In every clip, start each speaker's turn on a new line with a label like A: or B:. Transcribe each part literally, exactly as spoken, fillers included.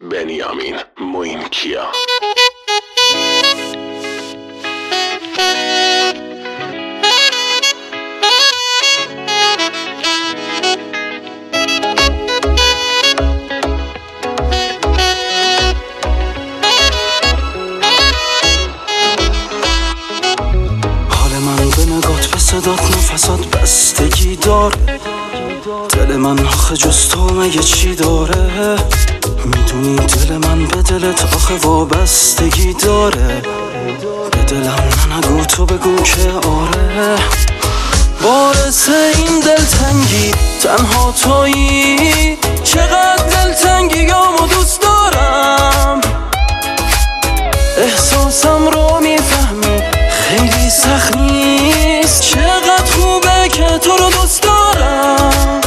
A: بنیامین موینکیا.
B: صدات نفسات بستگی داره، دل من آخه جز تو مگه چی داره؟ میدونی دل من به دلت آخه وابستگی داره، به دلم ننگو تو بگو که آره. بارس این دلتنگی تنها تویی، چقدر دلتنگیامو دوست دارم، احساسم رو میفهمی خیلی سخت نیست، چقدر خوبه که تو رو دوست دارم.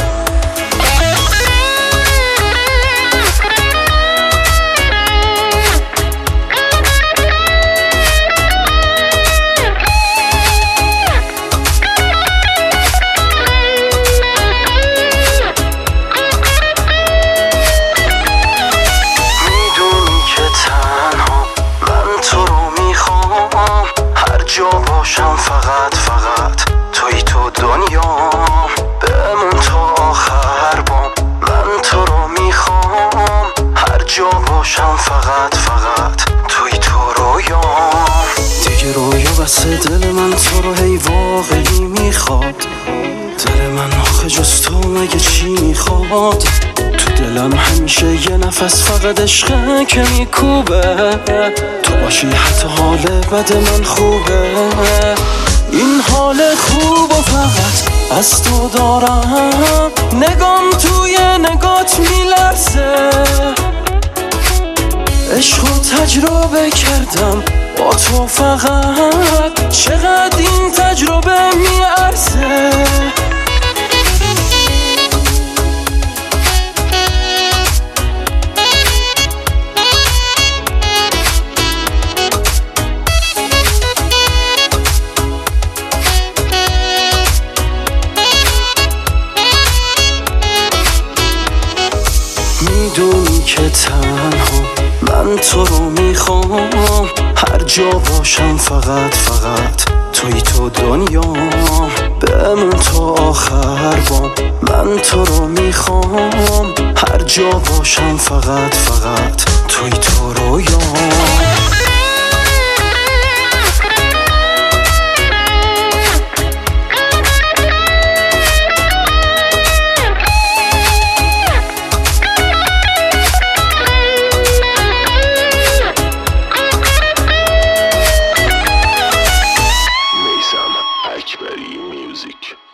B: میدونی که تنها من تو رو میخوام، هر جا باشم فقط فقط توی تو دنیا، بمون تا آخر بام، من تو رو میخوام، هر جا باشم فقط فقط توی تو رویام. دیگه رویا بسه دل من تو رو هی واقعی میخواد، دل من آخه جز تو مگه چی میخواد؟ تو دلم همیشه یه نفس فقط عشقه که میکوبه، تو باشی حتی حال بد من خوبه، این حال خوب و فقط از تو دارم، نگام توی نگات میلرزه، عشق و تجربه کردم با تو فقط، چقدر این تجربه میارزه. میدونی که تنها من تو رو میخوام، هر جا باشم فقط فقط توی تو دنیا، بمون تا آخر بام، من تو رو میخوام، هر جا باشم فقط فقط توی تو رویام.
A: Music.